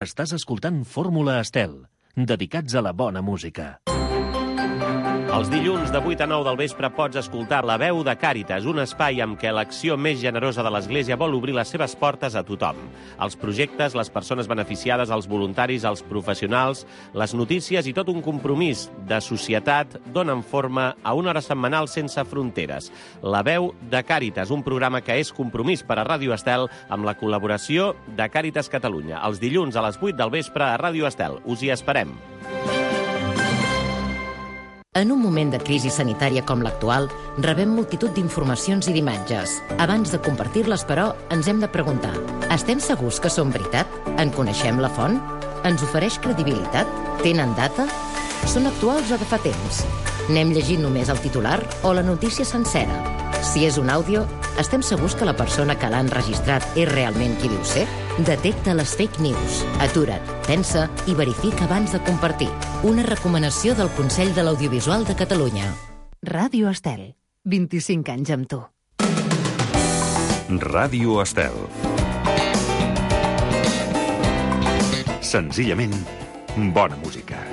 Estàs escoltant Fórmula Estel, dedicats a la bona música. Els dilluns de 8 a 9 del vespre pots escoltar La veu de Càritas, un espai amb què l'acció més generosa de l'Església vol obrir les seves portes a tothom. Els projectes, les persones beneficiades, els voluntaris, els professionals, les notícies i tot un compromís de societat donen forma a una hora setmanal sense fronteres. La veu de Càritas, un programa que és compromís per a Ràdio Estel amb la col·laboració de Càritas Catalunya. Els dilluns a les 8 del vespre a Ràdio Estel. Us hi esperem. En un moment de crisi sanitària com l'actual, rebem multitud d'informacions i d'imatges. Abans de compartir-les, però, ens hem de preguntar: estem segurs que són veritat? En coneixem la font? Ens ofereix credibilitat? Tenen data? Són actuals o de fa temps? N'hem llegit només el titular o la notícia sencera? Si és un àudio, estem segurs que la persona que l'ha enregistrat és realment qui diu ser? Detecta les fake news. Atura't, pensa i verifica abans de compartir. Una recomanació del Consell de l'Audiovisual de Catalunya. Ràdio Estel. 25 anys amb tu. Ràdio Estel. Senzillament, bona música.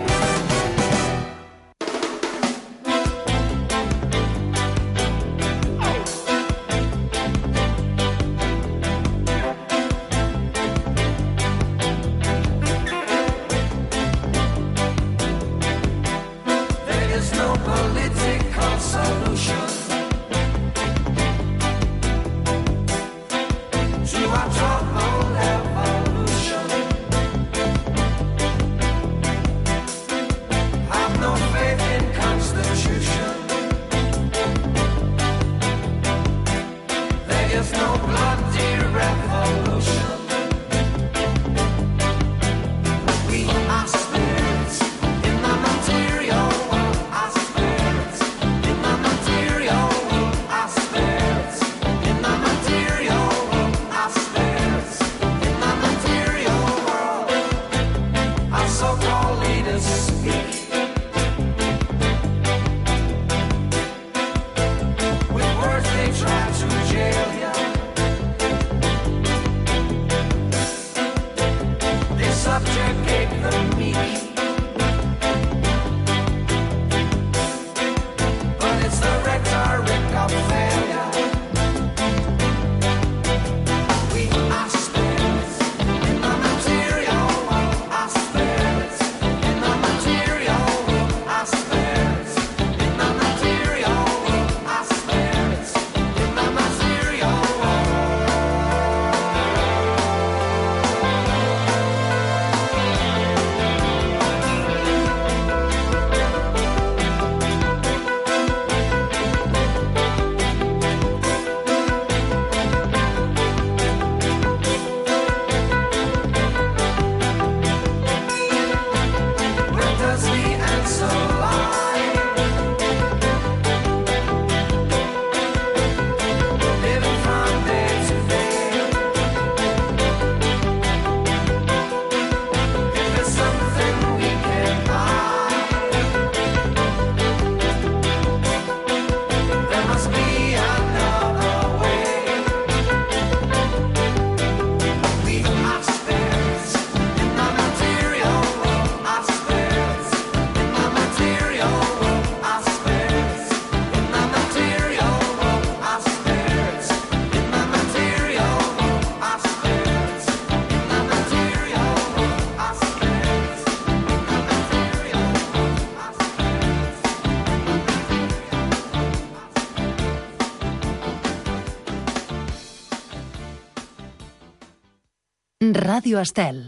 Ràdio Estel.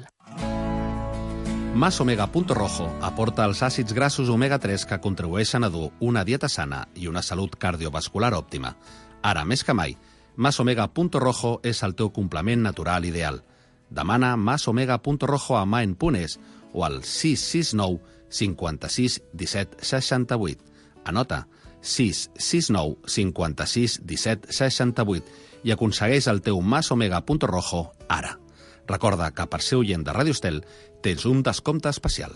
Masomega.rojo aporta els àcids grassos omega-3 que contribueixen a dur una dieta sana i una salut cardiovascular òptima. Ara, més que mai, Masomega.rojo és el teu complement natural ideal. Demana Masomega.rojo a Maen.es o al 669 56 17 68. Anota 669 56 17 68 i aconsegueix el teu Masomega.rojo ara. Recorda que per ser oient de Ràdio Estel tens un descompte especial.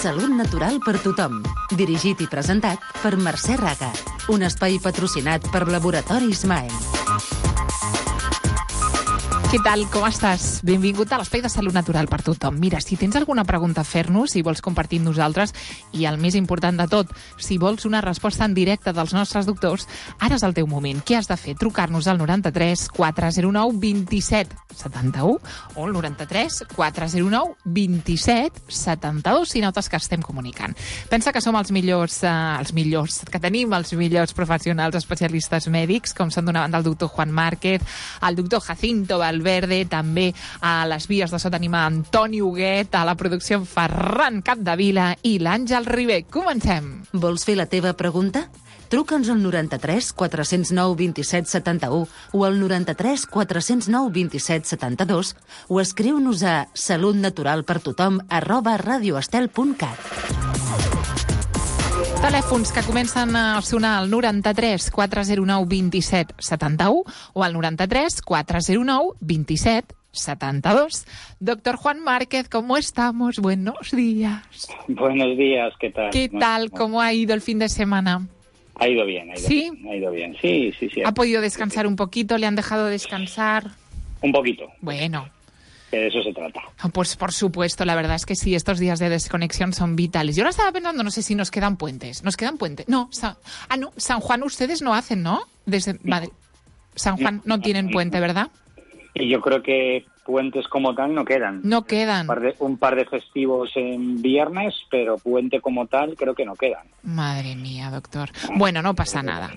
Salut natural per tothom. Dirigit i presentat per Mercè Raga. Un espai patrocinat per Laboratoris Maen. Què tal? Com estàs? Benvingut a l'Espai de Salut Natural per tothom. Mira, si tens alguna pregunta a fer-nos, si vols compartir amb nosaltres, i el més important de tot, si vols una resposta en directe dels nostres doctors, ara és el teu moment. Què has de fer? Trucar-nos al 93 409 27 71 o al 93 409 27 72 si notes que estem comunicant. Pensa que som els millors, que tenim els millors professionals especialistes mèdics, com són d'una banda el doctor Juan Márquez, el doctor Jacinto Valverde, també a les vies de so tenim Antoni Huguet, a la producció Ferran Capdevila i l'Àngel Ribé. Comencem! Vols fer la teva pregunta? Truca'ns al 93 409 27 71 o al 93 409 27 72 o escriu-nos a salutnaturalpertothom@radioestel.cat. Telèfons que comencen a sonar al 93 409 27 71 o al 93 409 27 72. Doctor Juan Márquez, ¿cómo estamos? Buenos días. Buenos días, ¿qué tal? ¿Qué tal? ¿Cómo ha ido el fin de semana? Ha ido bien, ha ido bien. Sí. ¿Ha podido descansar un poquito? ¿Le han dejado descansar? Un poquito. Bueno. Que de eso se trata. Pues por supuesto, la verdad es que sí, estos días de desconexión son vitales. Yo ahora estaba pensando, no sé si nos quedan puentes. ¿Nos quedan puentes? No, no, San Juan ustedes no hacen, ¿no? Desde Madrid. San Juan no tienen puente, ¿verdad? Y yo creo que puentes como tal no quedan. No quedan. Un par de festivos en viernes, pero puente como tal creo que no quedan. Madre mía, doctor. Bueno, no pasa nada.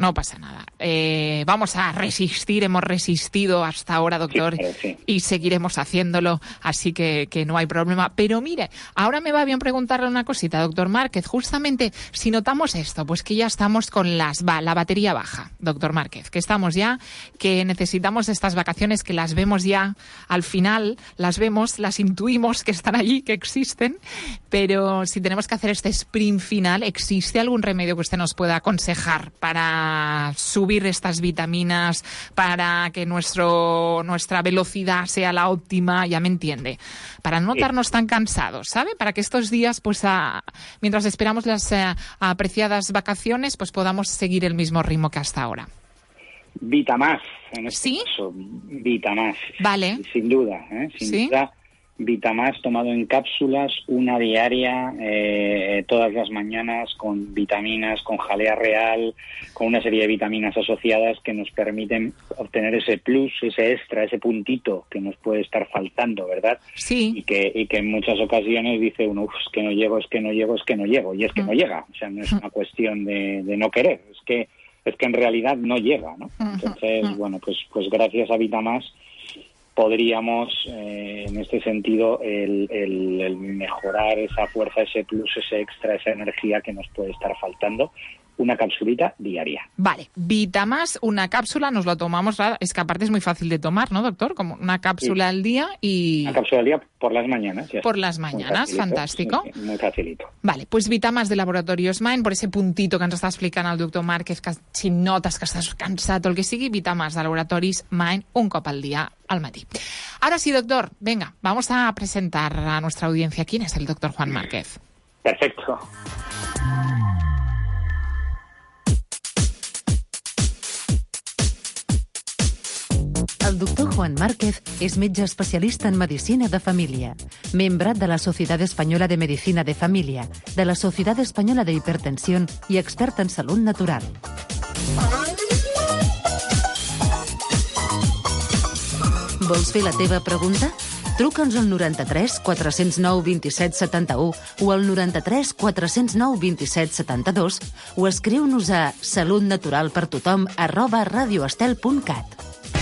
Vamos a resistir, hemos resistido hasta ahora, doctor, sí. Y seguiremos haciéndolo, así que no hay problema. Pero mire, ahora me va bien preguntarle una cosita, doctor Márquez. Justamente, si notamos esto, pues que ya estamos con la batería baja, doctor Márquez, que estamos ya, que necesitamos estas vacaciones, que las vemos ya al final, las vemos, las intuimos que están allí, que existen, pero si tenemos que hacer este sprint final, ¿existe algún remedio que usted nos pueda aconsejar para subir estas vitaminas, para que nuestra velocidad sea la óptima? Ya me entiende. Para no notarnos tan cansados, ¿sabe? Para que estos días, pues mientras esperamos las apreciadas vacaciones, pues podamos seguir el mismo ritmo que hasta ahora. Vitamás, en este ¿Sí? caso, Vitamás. Vale. Sin duda, sin duda. Vitamás tomado en cápsulas, una diaria, todas las mañanas, con vitaminas, con jalea real, con una serie de vitaminas asociadas que nos permiten obtener ese plus, ese extra, ese puntito que nos puede estar faltando, ¿verdad? Sí. Y que en muchas ocasiones dice uno, es que no llego, y es que no llega. O sea, no es una cuestión de no querer, es que en realidad no llega, ¿no? Entonces, bueno, pues gracias a Vitamás podríamos, en este sentido, el mejorar esa fuerza, ese plus, ese extra, esa energía que nos puede estar faltando. Una capsulita diaria. Vale, Vitamás, una cápsula, nos lo tomamos, es que aparte es muy fácil de tomar, ¿no, doctor? Como una cápsula al día y... Una cápsula al día por las mañanas. Ya por las mañanas, fantástico. Sí, muy facilito. Vale, pues Vitamás de Laboratoris Maen, por ese puntito que ens està explicant el doctor Márquez, que si notes que estàs cansat o el que sigui, Vitamás de Laboratoris Maen, un cop al día al matí. Ahora sí, doctor, venga, vamos a presentar a nuestra audiencia. ¿Quién es el doctor Juan Márquez? Perfecto. El doctor Juan Márquez és metge especialista en medicina de família, membre de la Societat Espanyola de Medicina de Família, de la Societat Espanyola de Hipertensión i expert en salut natural. Vols fer la teva pregunta? Truca'ns al 93 409 27 71 o al 93 409 27 72 o escriu-nos a salutnaturalpertothom@radioestel.cat.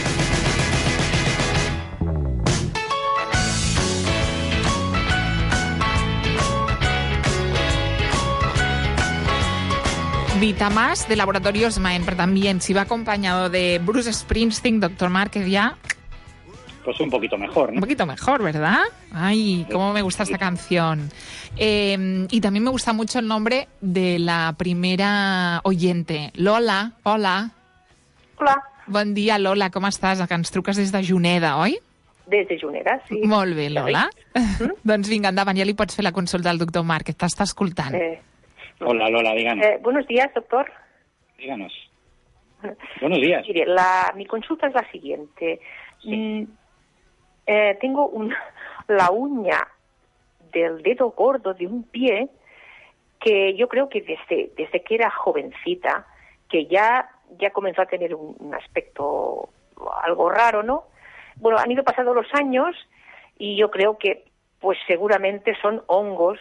Vitamás de Laboratorios Maen, pero también si va acompañado de Bruce Springsteen, doctor Márquez, ya... Pues un poquito mejor, ¿no? Un poquito mejor, ¿verdad? Ay, cómo me gusta esta canción. Y también me gusta mucho el nombre de la primera oyente, Lola. Hola. Hola. Bon dia, Lola, com estàs? Que ens truques des de Juneda, oi? Des de Junera, sí. Molt bé, Lola. Doncs vinga, endavant, ja li pots fer la consulta al doctor Márquez, t'està escoltant. Hola, Lola, díganos. Buenos días, doctor. Díganos. Buenos días. Mire, mi consulta es la siguiente. Sí. Tengo la uña del dedo gordo de un pie que yo creo que desde que era jovencita, que ya comenzó a tener un aspecto algo raro, ¿no? Bueno, han ido pasando los años y yo creo que pues seguramente son hongos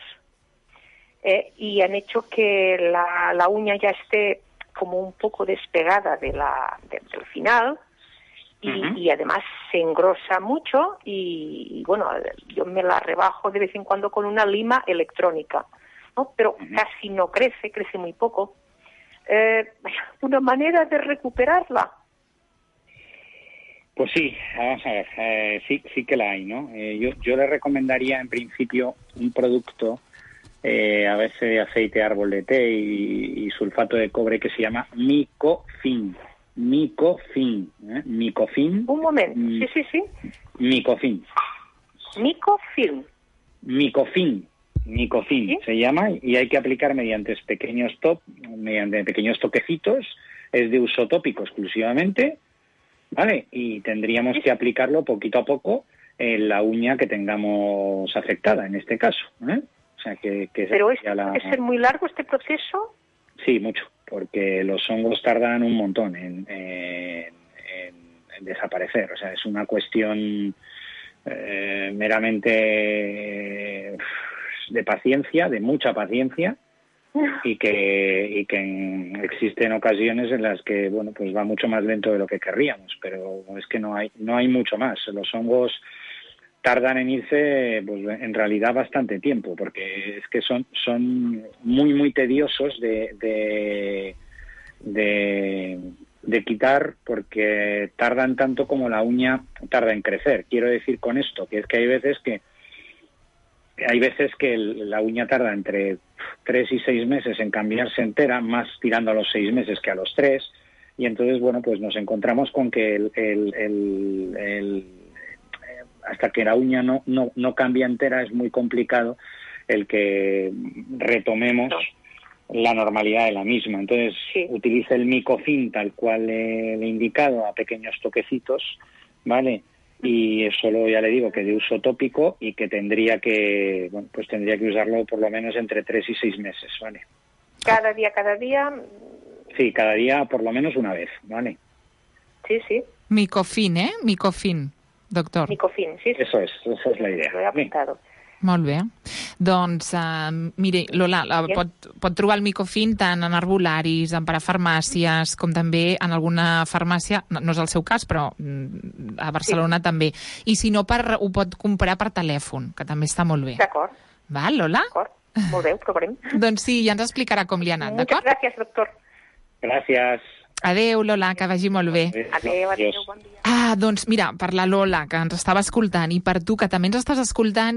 y han hecho que la uña ya esté como un poco despegada del final y además se engrosa mucho y bueno, yo me la rebajo de vez en cuando con una lima electrónica, ¿no? Pero casi no crece muy poco. ¿Una manera de recuperarla? Pues sí, vamos a ver, sí que la hay, ¿no? Yo le recomendaría en principio un producto a veces de aceite de árbol de té y sulfato de cobre que se llama Micofin. Micofin. Un momento, sí. Micofin. Micofin, ¿sí? Se llama y hay que aplicar mediante pequeños toquecitos. Es de uso tópico exclusivamente, ¿vale? Y tendríamos que aplicarlo poquito a poco en la uña que tengamos afectada, en este caso, ¿eh? O sea, ¿Pero puede ser muy largo este proceso? Sí, mucho, porque los hongos tardan un montón en desaparecer. O sea, es una cuestión meramente de paciencia, de mucha paciencia, y que existen ocasiones en las que, bueno, pues va mucho más lento de lo que querríamos, pero es que no hay mucho más. Los hongos tardan en irse, pues en realidad bastante tiempo, porque es que son muy, muy tediosos de quitar, porque tardan tanto como la uña tarda en crecer. Quiero decir con esto que es que hay veces que la uña tarda entre 3 y 6 meses en cambiarse entera, más tirando a los 6 meses que a los 3, y entonces, bueno, pues nos encontramos con que hasta que la uña no cambia entera es muy complicado el que retomemos la normalidad de la misma. Entonces, utilice el Micofin tal cual le he indicado, a pequeños toquecitos, ¿vale? Y solo, ya le digo, que de uso tópico y que tendría que usarlo por lo menos entre 3 y 6 meses, ¿vale? ¿Cada día? Sí, cada día por lo menos una vez, ¿vale? Sí. Micofin, Micofin, doctor. Micofin, sí. Esa es la idea. Lo he apuntado. Molt bé. Doncs, miri, Lola, pot trobar el Micofin tant en arbolaris, en parafarmàcies, com també en alguna farmàcia, no és el seu cas, però a Barcelona també. I si no, ho pot comprar per telèfon, que també està molt bé. D'acord. Val, Lola? D'acord, molt bé, ho provarem. Doncs sí, ja ens explicarà com li ha anat, d'acord? Moltes gràcies, doctor. Gràcies. Adéu, Lola, que vagi molt bé. Adéu, bon dia. Doncs mira, per la Lola, que ens estava escoltant, i per tu, que també ens estàs escoltant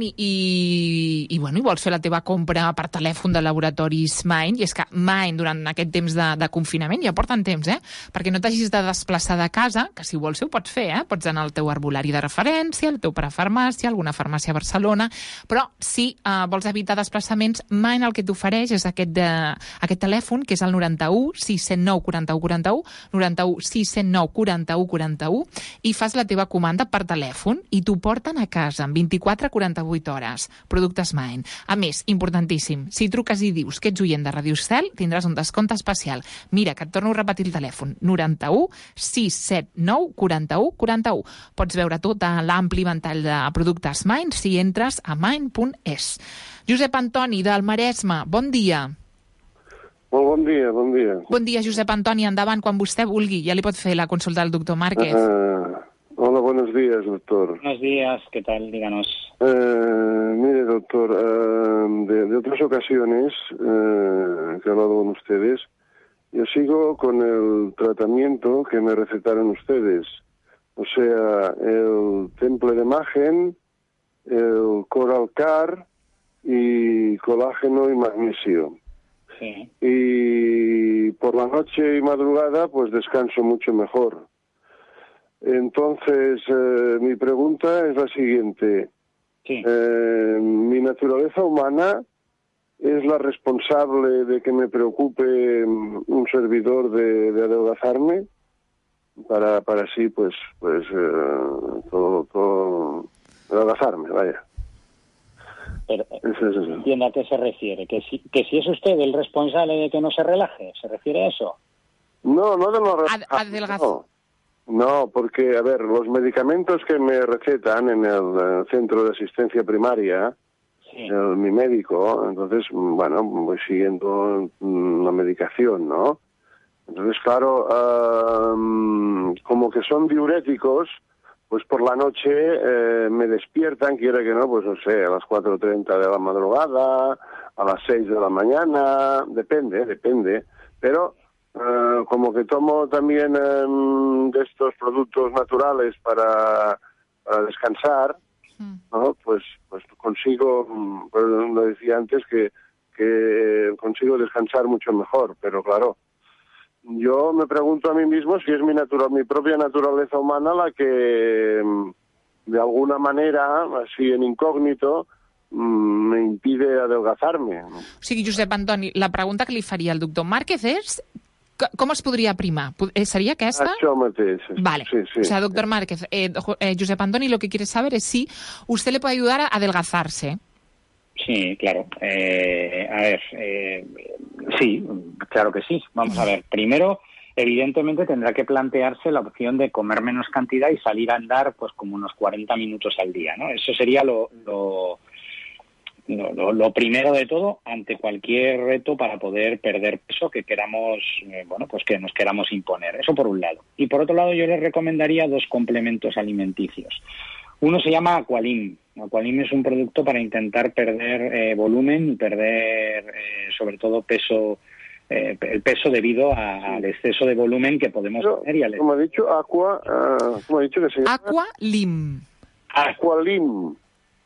i vols fer la teva compra per telèfon de laboratoris Mind, i és que Mind, durant aquest temps de confinament, ja porten temps, perquè no t'hagis de desplaçar de casa, que si vols ho pots fer, pots anar al teu arbolari de referència, al teu parafarmàcia, alguna farmàcia a Barcelona, però si vols evitar desplaçaments, Mind el que t'ofereix és aquest telèfon, que és el 91 609 41 41, 91 609 41 41, i fas la teva comanda per telèfon i t'ho porten a casa en 24-48 hores. Productes Mind. A més, importantíssim, si truques i dius que ets oient de Ràdio Estel, tindràs un descompte especial. Mira, que et torno a repetir el telèfon. 91 679 41 41. Pots veure tot l'ampli ventall de productes Mind si entres a mind.es. Josep Antoni, del Maresme, bon dia. Molt bon dia, bon dia. Bon dia, Josep Antoni, endavant quan vostè vulgui. Ja li pot fer la consulta al doctor Márquez. Hola, buenos días, doctor. Buenos días, ¿qué tal? Díganos. Mire, doctor, de otras ocasiones que he hablado con ustedes, yo sigo con el tratamiento que me recetaron ustedes. O sea, el Temple de Magen, el Coral Car y colágeno y magnesio. Sí. Y por la noche y madrugada pues descanso mucho mejor. Entonces, mi pregunta es la siguiente. Sí. ¿Mi naturaleza humana es la responsable de que me preocupe un servidor de adelgazarme? Para así, pues todo adelgazarme, vaya. Pero, entiendo a qué se refiere. ¿Que si es usted el responsable de que no se relaje? ¿Se refiere a eso? No de los adelgazar. No, porque, a ver, los medicamentos que me recetan en el centro de asistencia primaria, sí, mi médico, entonces, bueno, voy siguiendo la medicación, ¿no? Entonces, claro, como que son diuréticos, pues por la noche me despiertan, quiera que no, pues no sé, a las 4:30 de la madrugada, a las 6 de la mañana, depende, pero como que tomo también de estos productos naturales para descansar, ¿no? Pues consigo, pues lo decía antes, que consigo descansar mucho mejor, pero claro, yo me pregunto a mí mismo si es mi propia naturaleza humana la que, de alguna manera, así en incògnito, me impide adelgazarme. O sigui, Josep Antoni, la pregunta que li faria al doctor Márquez és com es podria primar? ¿Sería aquesta? Això mateix. Vale. Sí. O sea, doctor Márquez, Josep Antoni lo que quiere saber es si usted le puede ayudar a adelgazarse. Sí, claro. A ver, sí, claro que sí. Vamos a ver. Primero, evidentemente tendrá que plantearse la opción de comer menos cantidad y salir a andar pues como unos 40 minutos al día, ¿no? Eso sería lo primero de todo ante cualquier reto para poder perder peso que queramos, pues que nos queramos imponer. Eso por un lado. Y por otro lado, yo les recomendaría 2 complementos alimenticios. Uno se llama Aqualim. Aqualim es un producto para intentar perder volumen y perder sobre todo peso, el peso debido al exceso de volumen que podemos tener. Como ha dicho, ¿cómo ha dicho que se llama? Aqualim. Aqualim.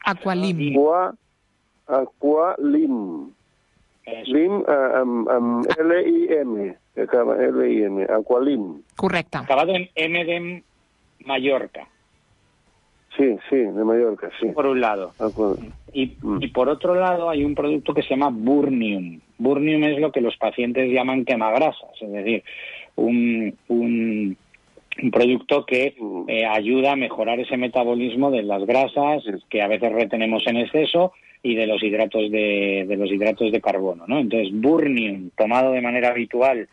Aqualim. Lim, L-I-M. L-I-M. Aqualim. Correcte. Acabado en M de Mallorca. Sí, de Mallorca, sí. Por un lado. Y por otro lado hay un producto que se llama Burnium. Burnium es lo que los pacientes llaman quemagrasas, es decir, un producto que ayuda a mejorar ese metabolismo de las grasas que a veces retenemos en exceso y de los hidratos de carbono, ¿no? Entonces, Burnium, tomado de manera habitual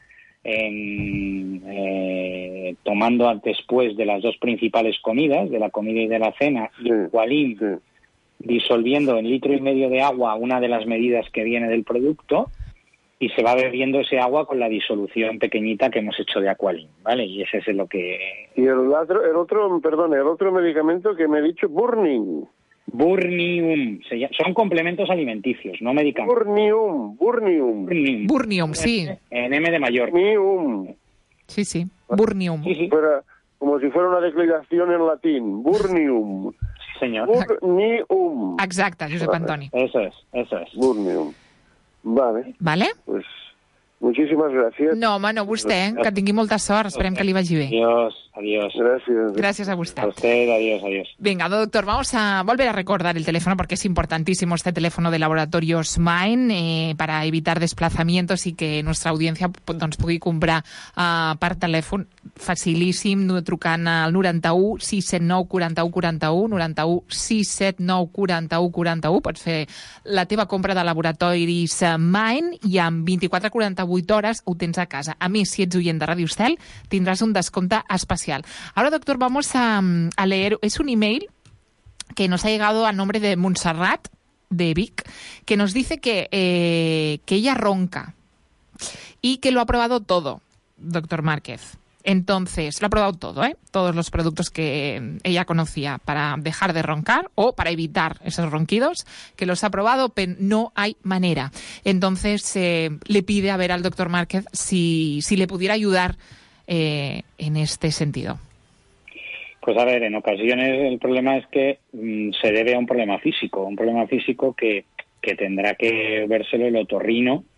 tomando después de las 2 principales comidas, de la comida y de la cena, y Aqualim, disolviendo en 1,5 litros de agua una de las medidas que viene del producto, y se va bebiendo ese agua con la disolución pequeñita que hemos hecho de Aqualim, ¿vale? Y ese es lo que... Y el otro medicamento que me he dicho, Burnium, son complementos alimenticios, no medicamentos. Burnium, sí. En M de Mallorca. Sí, Burnium. Sí. Como si fuera una declinación en latín. Burnium. Sí, señor. Burnium. Exacte, Josep Antoni. Eso es. Burnium. Vale. Pues muchísimas gracias. No, home, no vostè, que tingui molta sort. Esperem que li vagi bé. Adiós. Gracias a usted. A usted, adiós. Venga, doctor, vamos a volver a recordar el teléfono porque es importantísimo este teléfono de Laboratorios Main para evitar desplazamientos y que nuestra audiencia doncs, pugui comprar per telèfon facilíssim, trucant al 91 679 41 41, 91 679 41 41. Pots fer la teva compra de Laboratoris Main i en 24-48 hores ho tens a casa. A més, si ets oient de Radio Estel, tindràs un descompte especial. Ahora, doctor, vamos a leer, es un email que nos ha llegado a nombre de Montserrat, de Vic, que nos dice que ella ronca y que lo ha probado todo, doctor Márquez. Entonces, lo ha probado todo, todos los productos que ella conocía para dejar de roncar o para evitar esos ronquidos, que los ha probado, pero no hay manera. Entonces, le pide a ver al doctor Márquez si le pudiera ayudar en este sentido. Pues a ver, en ocasiones el problema es que se debe a un problema físico que tendrá que vérselo el otorrino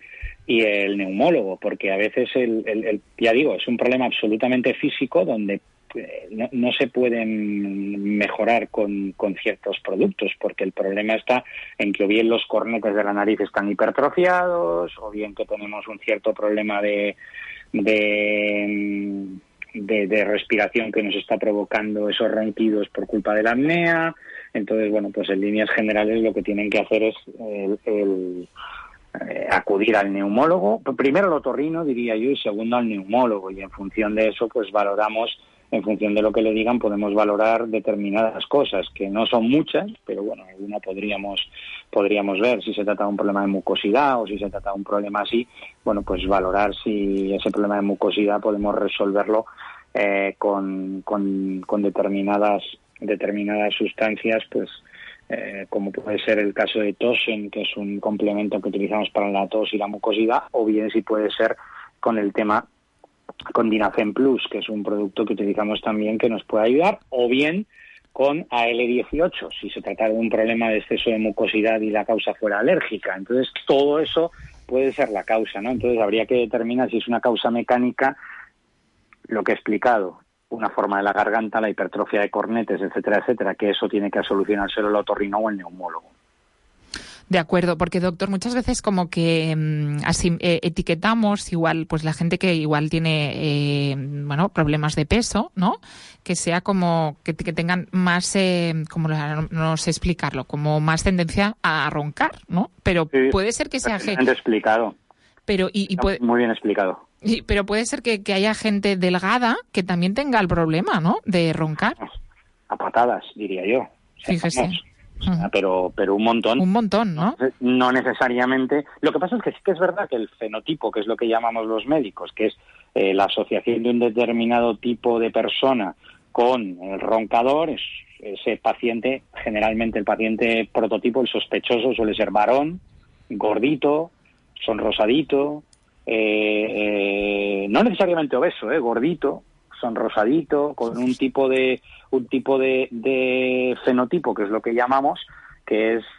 y el neumólogo, porque a veces ya digo, es un problema absolutamente físico donde no se pueden mejorar con ciertos productos, porque el problema está en que o bien los cornetes de la nariz están hipertrofiados, o bien que tenemos un cierto problema de respiración que nos está provocando esos ronquidos por culpa de la apnea. Entonces, bueno, pues en líneas generales lo que tienen que hacer es acudir al neumólogo, primero al otorrino, diría yo, y segundo al neumólogo, y en función de eso, pues valoramos, en función de lo que le digan, podemos valorar determinadas cosas, que no son muchas, pero bueno, alguna podríamos ver si se trata de un problema de mucosidad o si se trata de un problema así, bueno, pues valorar si ese problema de mucosidad podemos resolverlo con determinadas sustancias, pues como puede ser el caso de Tosen, que es un complemento que utilizamos para la tos y la mucosidad, o bien si puede ser con el tema con Dinafen Plus, que es un producto que utilizamos también que nos puede ayudar, o bien con AL18, si se trata de un problema de exceso de mucosidad y la causa fuera alérgica. Entonces, todo eso puede ser la causa, ¿no? Entonces, habría que determinar si es una causa mecánica, lo que he explicado, una forma de la garganta, la hipertrofia de cornetes, etcétera, etcétera, que eso tiene que solucionárselo el otorrino o el neumólogo. De acuerdo, porque doctor, muchas veces como que así etiquetamos igual, pues la gente que igual tiene problemas de peso, ¿no? Que sea como que tengan más, no sé explicarlo, como más tendencia a roncar, ¿no? Pero sí, puede ser que sea gente explicado. Pero puede, muy bien explicado. Pero puede ser que haya gente delgada que también tenga el problema, ¿no? De roncar. A patadas, diría yo. Fíjese. Pero un montón. Un montón, ¿no? No necesariamente. Lo que pasa es que sí que es verdad que el fenotipo, que es lo que llamamos los médicos, que es la asociación de un determinado tipo de persona con el roncador, ese paciente, generalmente el paciente prototipo, el sospechoso, suele ser varón, gordito, sonrosadito, no necesariamente obeso, gordito, sonrosadito, con un tipo de fenotipo, que es lo que llamamos, que es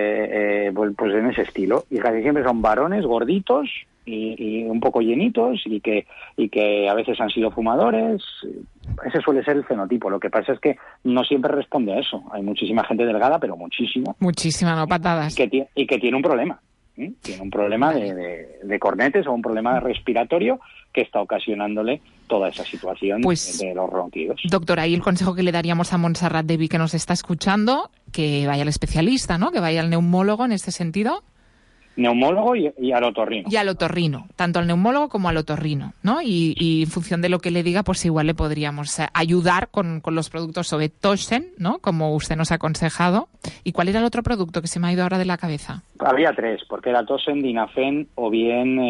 pues en ese estilo, y casi siempre son varones gorditos y un poco llenitos y que a veces han sido fumadores. Ese suele ser el fenotipo. Lo que pasa es que no siempre responde a eso. Hay muchísima gente delgada, pero muchísima, no patadas, y que tiene un problema. Tiene un problema de cornetes o un problema respiratorio que está ocasionándole toda esa situación de los ronquidos. Doctor, ahí el consejo que le daríamos a Montserrat Devi, que nos está escuchando, que vaya al especialista, ¿no? Que vaya al neumólogo en este sentido. Neumólogo y al otorrino. Y al otorrino, tanto al neumólogo como al otorrino, ¿no? Y en función de lo que le diga, pues igual le podríamos ayudar con los productos sobre Tosen, ¿no? Como usted nos ha aconsejado. ¿Y cuál era el otro producto que se me ha ido ahora de la cabeza? Había 3, porque era Tosen, Dinafen o bien,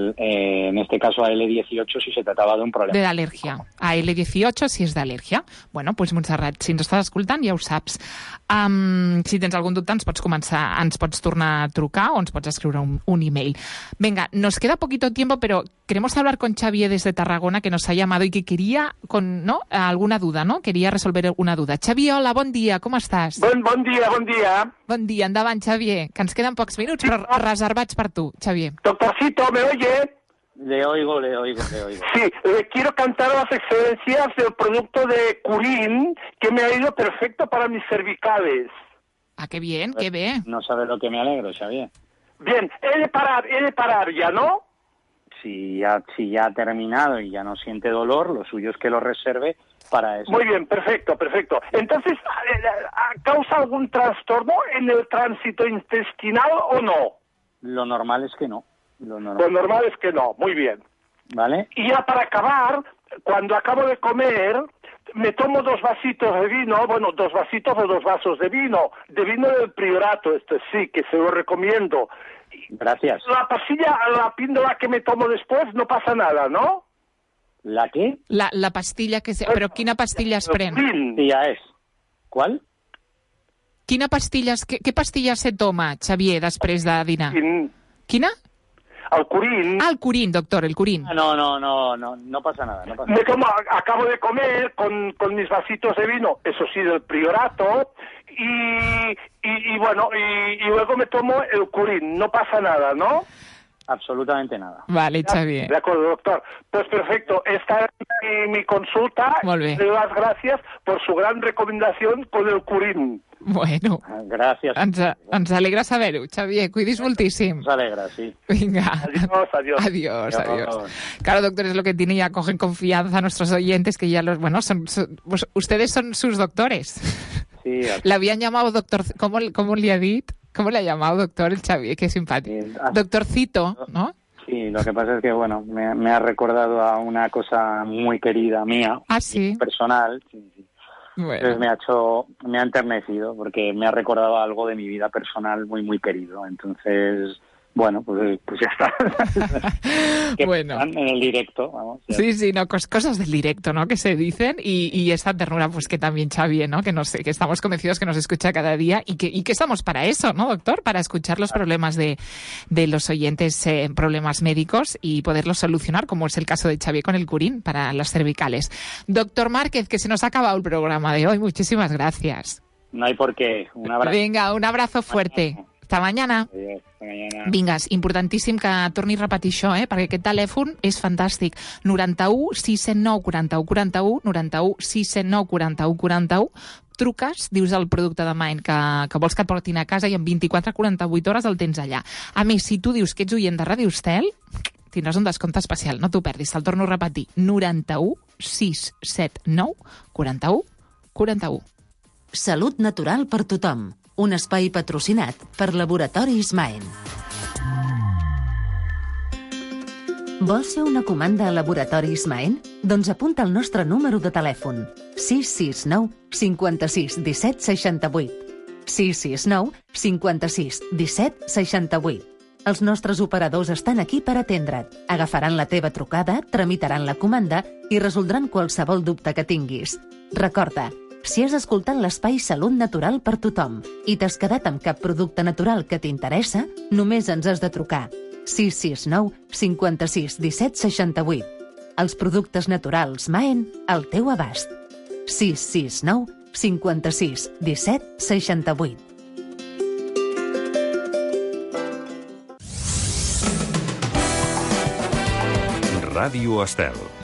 en este caso, AL18 si se trataba de un problema. De alergia. AL18 si és d'al·lèrgia. Bueno, doncs Montserrat, si ens estàs escoltant ja ho saps. Si tens algun dubte ens pots tornar a trucar o ens pots escriure un email. Venga, nos queda poquito tiempo, pero queremos hablar con Xavier desde Tarragona, que nos ha llamado y que quería alguna duda, ¿no? Quería resolver alguna duda. Xavier, hola, bon dia, com estàs? Bon dia. Bon dia, endavant, Xavier, que ens queden pocs minuts, però reservats per tu, Xavier. Doctorcito, ¿me oye? Le oigo. Sí, le quiero cantar las excelencias del producto de Curín, que me ha ido perfecto para mis cervicales. Ah, qué bien, qué bien. No sabe lo que me alegro, Xavier. Bien, he de parar ya, ¿no? Si ya ha terminado y ya no siente dolor, lo suyo es que lo reserve para eso. Muy bien, perfecto. Entonces, ¿causa algún trastorno en el tránsito intestinal o no? Lo normal es que no. Lo normal es que no, muy bien. ¿Vale? Y ya para acabar, cuando acabo de comer, me tomo 2 vasitos de vino, 2 vasitos o 2 vasos de vino del Priorato, sí, que se lo recomiendo. Gracias. La píldora que me tomo después no pasa nada, ¿no? ¿La qué? La pastilla que... Però quina pastilla es pren? Sí, ya es. ¿Cuál? Què pastilles se toma, Xavier, després de dinar? Quina? Al Curín. Ah, el Curín, doctor, el Curín. No pasa nada. Me tomo, acabo de comer con mis vasitos de vino, eso sí, del Priorato, y luego me tomo el Curín, no pasa nada, ¿no? Absolutamente nada. Vale, Xavier. De acuerdo, doctor. Pues perfecto. Esta es mi consulta. Molt bé. Le doy las gracias por su gran recomendación con el curín. Bueno. Gràcies. Ens alegra saber-ho, Xavier. Cuidis moltíssim. Ens alegra, sí. Venga. Adiós. Adiós. Claro, doctor, es lo que tiene, ya cogen confianza a nuestros oyentes, que ya pues ustedes son sus doctores. Sí. Le habían llamado doctor... ¿Cómo le ha dicho? ¿Cómo le ha llamado doctor el Xavier? Qué simpático. Sí. Doctorcito, ¿no? Sí, lo que pasa es que, bueno, me ha recordado a una cosa muy querida mía. Ah, sí. Personal. Sí. Bueno. Entonces me ha enternecido porque me ha recordado algo de mi vida personal muy, muy querido. Entonces, bueno, pues ya está. Bueno. En el directo, vamos. Sí, no, cosas del directo, ¿no? Que se dicen y esta ternura, pues que también Xavier, ¿no? Que que estamos convencidos que nos escucha cada día y que estamos para eso, ¿no, doctor? Para escuchar los problemas de los oyentes, problemas médicos y poderlos solucionar, como es el caso de Xavier con el curín para las cervicales. Doctor Márquez, que se nos ha acabado el programa de hoy. Muchísimas gracias. No hay por qué. Un abrazo. Venga, un abrazo fuerte. Hasta mañana. Adiós. Vinga, és importantíssim que torni a repetir això, perquè aquest telèfon és fantàstic. 91 609 41 41, 91 609 41 41. Truques, dius el producte de Mind que vols que et portin a casa i en 24-48 hores el tens allà. A més, si tu dius que ets oient de Ràdio Estel, tindràs un descompte especial, no t'ho perdis, te'l torno a repetir. 91 679 41 41. Salut natural per tothom. Un espai patrocinat per Laboratoris Maen. Vols fer una comanda a Laboratoris Maen? Doncs apunta el nostre número de telèfon. 669 56 17 68. 669 56 17 68. Els nostres operadors estan aquí per atendre't. Agafaran la teva trucada, tramitaran la comanda i resoldran qualsevol dubte que tinguis. Recorda, si has escoltat l'espai Salut Natural per tothom i t'has quedat amb cap producte natural que t'interessa, només ens has de trucar. 669 56 17 68. Els productes naturals Maen al teu abast. 669 56 17 68. Ràdio Estel.